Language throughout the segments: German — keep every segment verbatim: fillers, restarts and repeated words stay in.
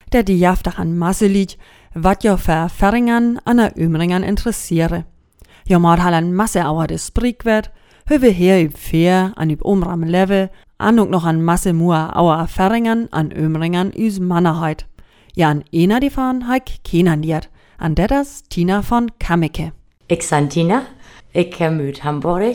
der die jaft an Masse liegt, wat jo für Ferringern an der Ömringern interessiere. Jo mod hal an Masse auer des Sprikwert, höwe her üb Fair an üb Omram Level, an und noch an Masse mua auer Ferringern an Ömringern üs Mannerheit. Ja, an einer davon haik kenan diert, an der das Tina von Kameke. Ich san Tina, ich komme mit Hamburg.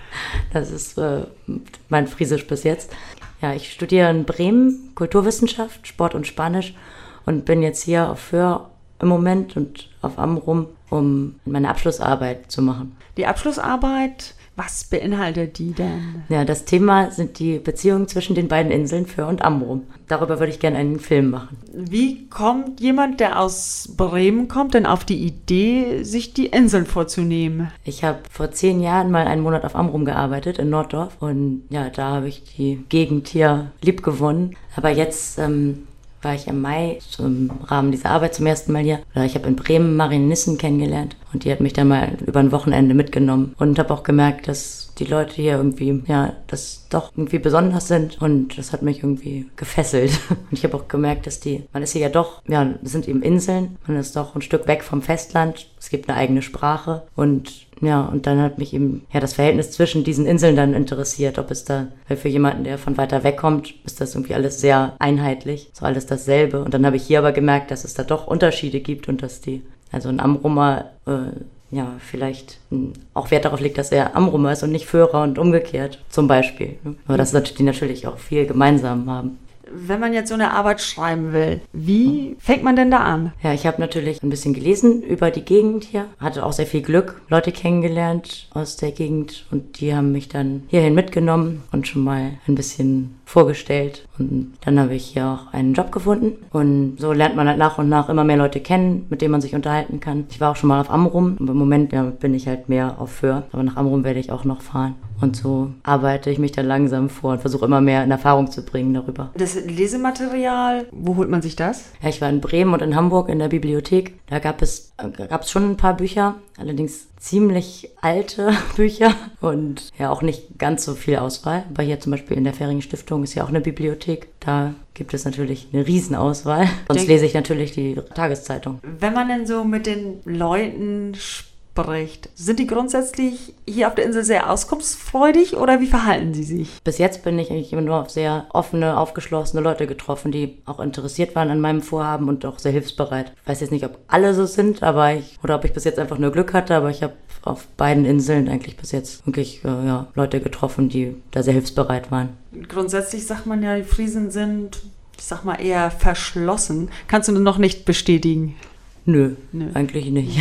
Das ist äh, mein Friesisch bis jetzt. Ja, ich studiere in Bremen Kulturwissenschaft, Sport und Spanisch und bin jetzt hier auf Föhr im Moment und auf Amrum, um meine Abschlussarbeit zu machen. Die Abschlussarbeit, was beinhaltet die denn? Ja, das Thema sind die Beziehungen zwischen den beiden Inseln Föhr und Amrum. Darüber würde ich gerne einen Film machen. Wie kommt jemand, der aus Bremen kommt, denn auf die Idee, sich die Inseln vorzunehmen? Ich habe vor zehn Jahren mal einen Monat auf Amrum gearbeitet, in Norddorf. Und ja, da habe ich die Gegend hier lieb gewonnen. Aber jetzt ähm, war ich im Mai im Rahmen dieser Arbeit zum ersten Mal hier. Ich habe in Bremen Marien Nissen kennengelernt und die hat mich dann mal über ein Wochenende mitgenommen und habe auch gemerkt, dass die Leute hier irgendwie, ja, das doch irgendwie besonders sind und das hat mich irgendwie gefesselt. Und ich habe auch gemerkt, dass die, man ist hier ja doch, ja, es sind eben Inseln, man ist doch ein Stück weg vom Festland, es gibt eine eigene Sprache und ja, und dann hat mich eben ja das Verhältnis zwischen diesen Inseln dann interessiert, ob es da, weil für jemanden, der von weiter weg kommt, ist das irgendwie alles sehr einheitlich, so alles dasselbe. Und dann habe ich hier aber gemerkt, dass es da doch Unterschiede gibt und dass die, also ein Amrumer, äh, ja, vielleicht mh, auch Wert darauf legt, dass er Amrumer ist und nicht Föhrer und umgekehrt, zum Beispiel. Ne? Aber dass die natürlich auch viel gemeinsam haben. Wenn man jetzt so eine Arbeit schreiben will, wie fängt man denn da an? Ja, ich habe natürlich ein bisschen gelesen über die Gegend hier, hatte auch sehr viel Glück, Leute kennengelernt aus der Gegend und die haben mich dann hierhin mitgenommen und schon mal ein bisschen vorgestellt und dann habe ich hier auch einen Job gefunden und so lernt man halt nach und nach immer mehr Leute kennen, mit denen man sich unterhalten kann. Ich war auch schon mal auf Amrum, aber im Moment ja, bin ich halt mehr auf Föhr, aber nach Amrum werde ich auch noch fahren. Und so arbeite ich mich dann langsam vor und versuche immer mehr in Erfahrung zu bringen darüber. Das Lesematerial, wo holt man sich das? Ja, ich war in Bremen und in Hamburg in der Bibliothek. Da gab es, gab es schon ein paar Bücher, allerdings ziemlich alte Bücher und ja auch nicht ganz so viel Auswahl. Aber hier zum Beispiel in der Fähringen Stiftung ist ja auch eine Bibliothek. Da gibt es natürlich eine Riesenauswahl. Sonst Denk- lese ich natürlich die Tageszeitung. Wenn man denn so mit den Leuten spricht, sind die grundsätzlich hier auf der Insel sehr auskunftsfreudig oder wie verhalten sie sich? Bis jetzt bin ich eigentlich immer nur auf sehr offene, aufgeschlossene Leute getroffen, die auch interessiert waren an meinem Vorhaben und auch sehr hilfsbereit. Ich weiß jetzt nicht, ob alle so sind, aber ich, oder ob ich bis jetzt einfach nur Glück hatte, aber ich habe auf beiden Inseln eigentlich bis jetzt wirklich äh, ja, Leute getroffen, die da sehr hilfsbereit waren. Grundsätzlich sagt man ja, die Friesen sind, ich sag mal, eher verschlossen. Kannst du noch nicht bestätigen? Nö, Nö. eigentlich nicht.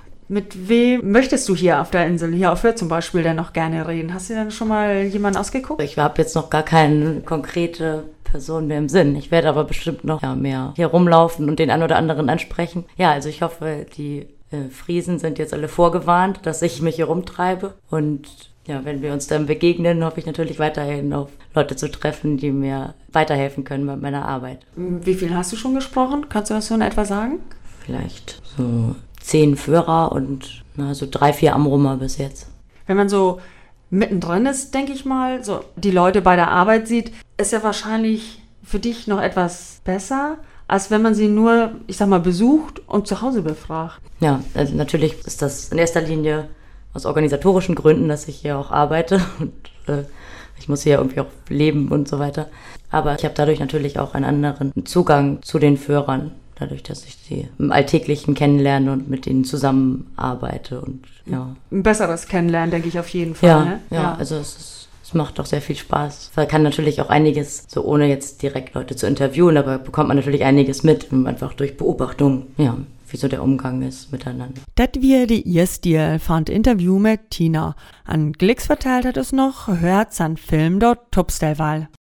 Mit wem möchtest du hier auf der Insel, hier auf Föhr zum Beispiel, denn noch gerne reden? Hast du denn schon mal jemanden ausgeguckt? Ich habe jetzt noch gar keine konkrete Person mehr im Sinn. Ich werde aber bestimmt noch ja, mehr hier rumlaufen und den einen oder anderen ansprechen. Ja, also ich hoffe, die äh, Friesen sind jetzt alle vorgewarnt, dass ich mich hier rumtreibe. Und ja, wenn wir uns dann begegnen, hoffe ich natürlich weiterhin auf Leute zu treffen, die mir weiterhelfen können bei meiner Arbeit. Wie viel hast du schon gesprochen? Kannst du das so in etwa sagen? Vielleicht so zehn Föhrer und na, so drei, vier Amrumer bis jetzt. Wenn man so mittendrin ist, denke ich mal, so die Leute bei der Arbeit sieht, ist ja wahrscheinlich für dich noch etwas besser, als wenn man sie nur, ich sag mal, besucht und zu Hause befragt. Ja, also natürlich ist das in erster Linie aus organisatorischen Gründen, dass ich hier auch arbeite und äh, ich muss hier irgendwie auch leben und so weiter. Aber ich habe dadurch natürlich auch einen anderen Zugang zu den Föhrern. Dadurch, dass ich sie im Alltäglichen kennenlerne und mit ihnen zusammenarbeite. Und, ja. Ein besseres Kennenlernen, denke ich auf jeden Fall. Ja, ne? ja, ja. also es, ist, es macht auch sehr viel Spaß. Man kann natürlich auch einiges, so ohne jetzt direkt Leute zu interviewen, aber bekommt man natürlich einiges mit, einfach durch Beobachtung, ja, wie so der Umgang ist miteinander. Das wir die erste fand Interview mit Tina. An Glicks verteilt hat es noch, hört's an Film dort Tupstelwahl.